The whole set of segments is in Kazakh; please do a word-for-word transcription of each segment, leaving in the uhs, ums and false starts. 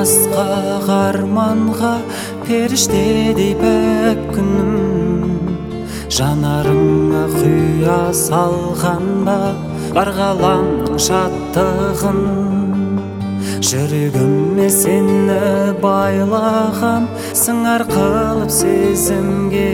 асқақ арманға періштедей пәк күнім, жанарыңа құя салған ба бар ғаламның шаттығын. Жүрегіме сені байлағам, сыңар қылып сезімге,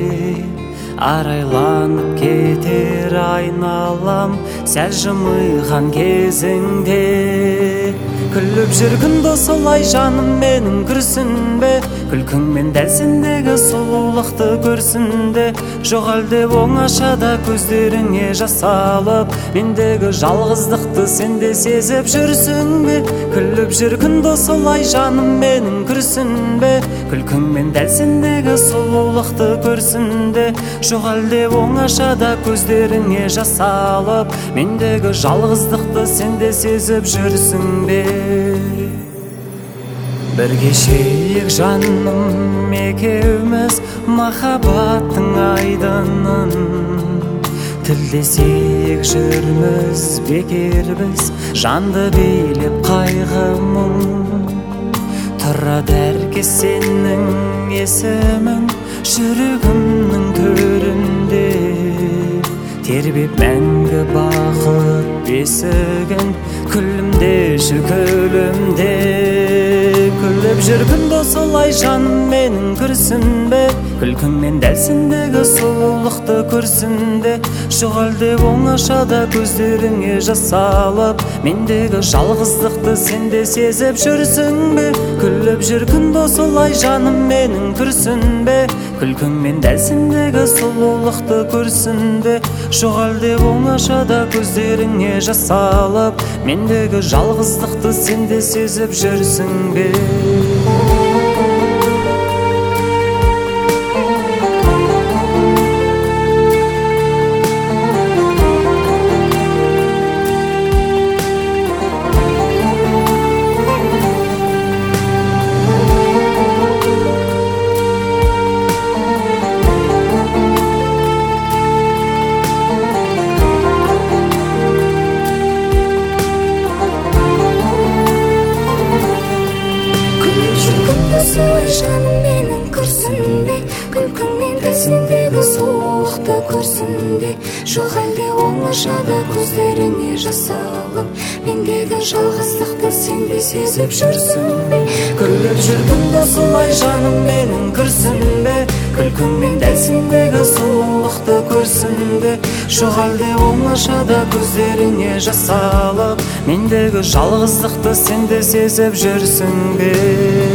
арайланып кетер айналам сәл жымиған кезіңде. Күліп жүргін досылай жаным менің күрсінбе, күлкіңмен дәл сендегі сұлулықты көрсінде. Жоқ әлде оңашада көздеріңе жас алып, мендегі жалғыздықты сенде сезіп жүрсің бе? Күліп жүргін досылай жаным менің күрсінбе, күлкіңмен дәл сендегі сұлулықты көрсінде. Жоқ әлде оңашада көздеріңе жас алып, мендегі жалғыздықты сенде сезіп жүрсің бе? Бір кешейік жаным екеуміз махаббаттың айдынын, тілдесейік жүрміз бекер біз, жанды билеп қайғы мұң. Тұрады әркез сенің есімің жүрегімнің төрінде, тербеп мәңгі бақыт бесігін күлімдеші күлімде. Күліп жүргін досылай жаным менің күрсінбе, күлкіңмен дәл сендегі сұлулықты көрсінде. Жоқ әлде оңашада көздеріңе жас алып, мендегі жалғыздықты сенде сезіп жүрсің бе? Күліп жүргін досылай жаным менің күрсінбе, күлкіңмен дәл сендегі сұлулықты көрсінде. Жоқ әлде оңашада көздеріңе жас алып, мендегі жалғыздықты сенде сезіп жүрсің бе? Досылай жаным менің күрсінбе, күлкіңмен дәл сендегі сұлулықты көрсінде. Жоқ әлде оңашада көздеріңе жас алып, мендегі жалғыздықты сенде сезіп жүрсің бе? Күліп жүргін досылай жаным менің күрсінбе, күлкіңмен дәл сендегі сұлулықты көрсінде. Жоқ әлде оңашада көздеріңе жас алып, мендегі жалғыздықты сенде сезіп жүрсің бе?